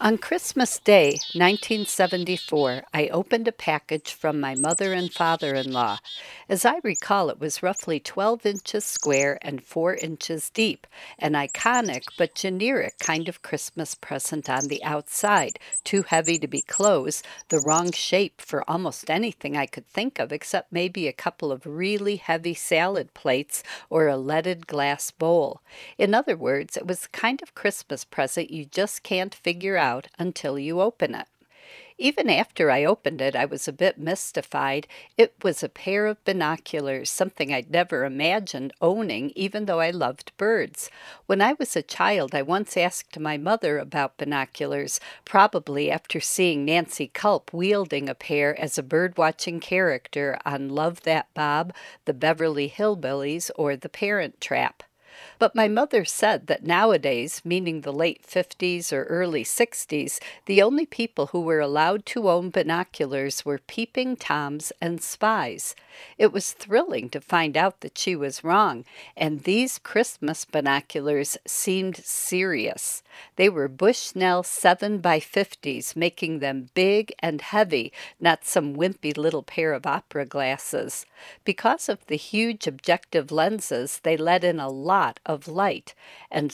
On Christmas Day, 1974, I opened a package from my mother and father in law. As I recall, it was roughly 12 inches square and 4 inches deep, an iconic but generic kind of Christmas present on the outside, too heavy to be closed, the wrong shape for almost anything I could think of except maybe a couple of really heavy salad plates or a leaded glass bowl. In other words, it was the kind of Christmas present you just can't figure out until you open it. Even after I opened it, I was a bit mystified. It was a pair of binoculars, something I'd never imagined owning, even though I loved birds. When I was a child, I once asked my mother about binoculars, probably after seeing Nancy Culp wielding a pair as a bird-watching character on Love That Bob, The Beverly Hillbillies, or The Parent Trap. But my mother said that nowadays, meaning the late 50s or early 60s, the only people who were allowed to own binoculars were peeping toms and spies. It was thrilling to find out that she was wrong, and these Christmas binoculars seemed serious. They were Bushnell 7 by 50s, making them big and heavy, not some wimpy little pair of opera glasses. Because of the huge objective lenses, they let in a lot of light, and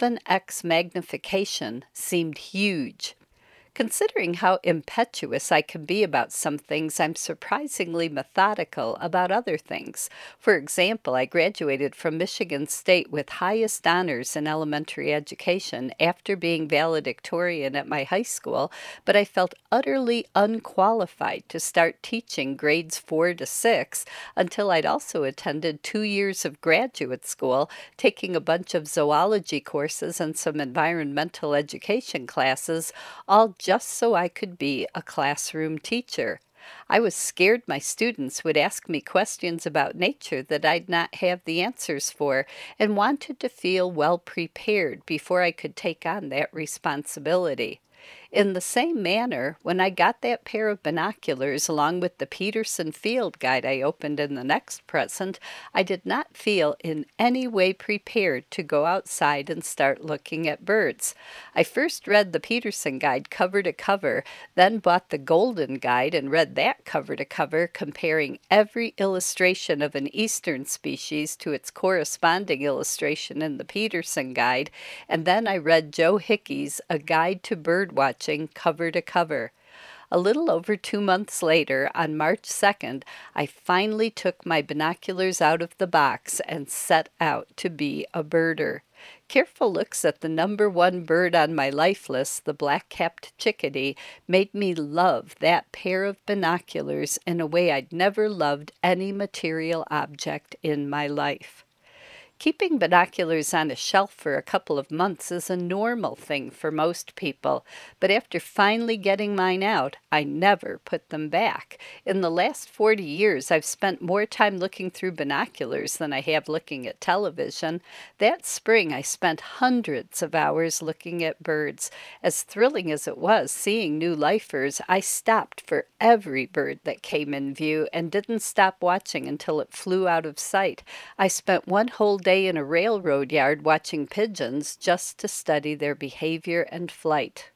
7x magnification seemed huge. Considering how impetuous I can be about some things, I'm surprisingly methodical about other things. For example, I graduated from Michigan State with highest honors in elementary education after being valedictorian at my high school, but I felt utterly unqualified to start teaching grades 4 to 6 until I'd also attended 2 years of graduate school, taking a bunch of zoology courses and some environmental education classes, all just so I could be a classroom teacher. I was scared my students would ask me questions about nature that I'd not have the answers for, and wanted to feel well prepared before I could take on that responsibility. In the same manner, when I got that pair of binoculars along with the Peterson Field Guide I opened in the next present, I did not feel in any way prepared to go outside and start looking at birds. I first read the Peterson Guide cover to cover, then bought the Golden Guide and read that cover to cover, comparing every illustration of an eastern species to its corresponding illustration in the Peterson Guide, and then I read Joe Hickey's A Guide to Bird Watching cover to cover. A little over 2 months later, on March 2nd, I finally took my binoculars out of the box and set out to be a birder. Careful looks at the number one bird on my life list, the black-capped chickadee, made me love that pair of binoculars in a way I'd never loved any material object in my life. Keeping binoculars on a shelf for a couple of months is a normal thing for most people, but after finally getting mine out, I never put them back. In the last 40 years, I've spent more time looking through binoculars than I have looking at television. That spring, I spent hundreds of hours looking at birds. As thrilling as it was seeing new lifers, I stopped for every bird that came in view and didn't stop watching until it flew out of sight. I spent one whole day in a railroad yard watching pigeons just to study their behavior and flight.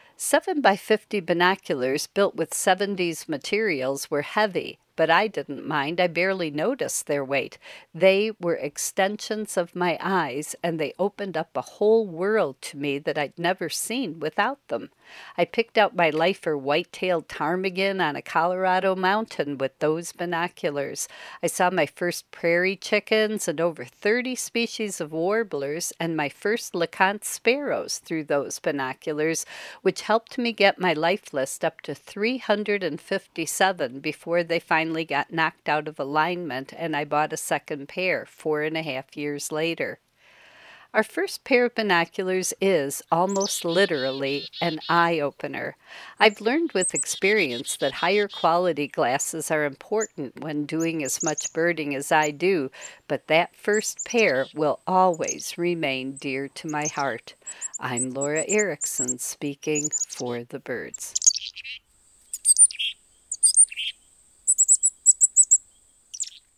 7 by 50 binoculars built with 70s materials were heavy, but I didn't mind. I barely noticed their weight. They were extensions of my eyes, and they opened up a whole world to me that I'd never seen without them. I picked out my lifer white-tailed ptarmigan on a Colorado mountain with those binoculars. I saw my first prairie chickens and over 30 species of warblers and my first LeConte sparrows through those binoculars, which helped me get my life list up to 357 before they finally got knocked out of alignment and I bought a second pair 4.5 years later. Our first pair of binoculars is, almost literally, an eye-opener. I've learned with experience that higher quality glasses are important when doing as much birding as I do, but that first pair will always remain dear to my heart. I'm Laura Erickson, speaking for the birds.